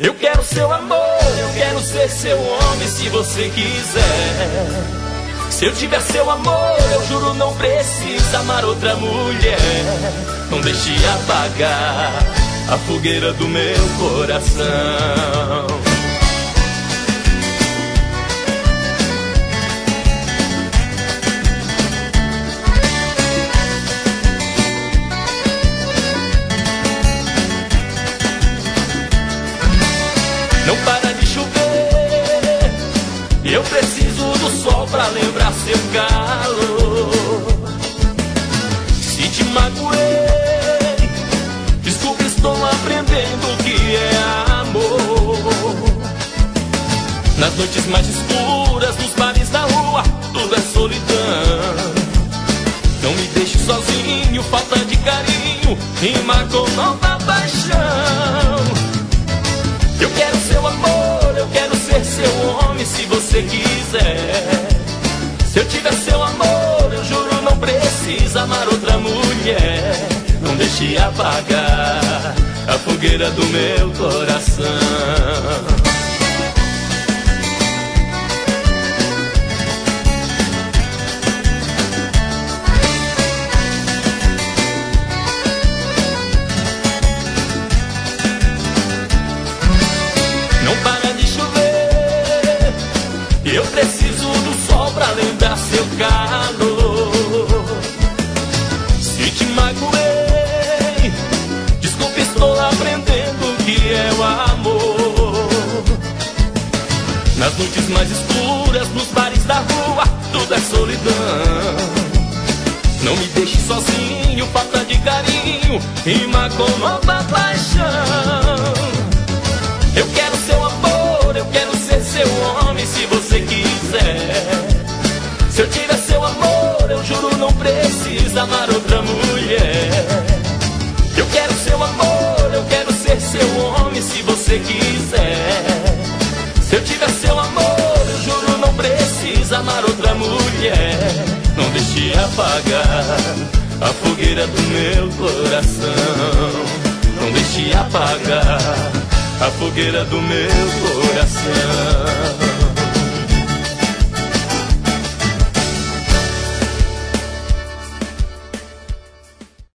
Eu quero seu amor, eu quero ser seu homem se você quiser. Se eu tiver seu amor, eu juro não precisa amar outra mulher. Não deixe apagar a fogueira do meu coração. Não para de chover, eu preciso do sol pra lembrar seu calor. Se te magoei, desculpe, estou aprendendo o que é amor. Nas noites mais escuras, nos bares da rua, tudo é solidão. Não me deixe sozinho, falta de carinho rima com nova paixão. Eu quero seu amor, eu quero ser seu homem se você quiser. Se eu tiver seu amor, eu juro não precisa amar outra mulher. Não deixe apagar a fogueira do meu coração. Eu preciso do sol pra lembrar seu calor. Se te magoei, desculpe, estou aprendendo o que é o amor. Nas noites mais escuras, nos bares da rua, tudo é solidão. Não me deixe sozinho, falta de carinho rima com nova paixão. Eu quero seu amor, eu quero ser seu homem se você quiser. Se eu tiver seu amor, eu juro não precisa amar outra mulher. Eu quero seu amor, eu quero ser seu homem se você quiser. Se eu tiver seu amor, eu juro não precisa amar outra mulher. Não deixe apagar a fogueira do meu coração. Não deixe apagar a fogueira do meu coração.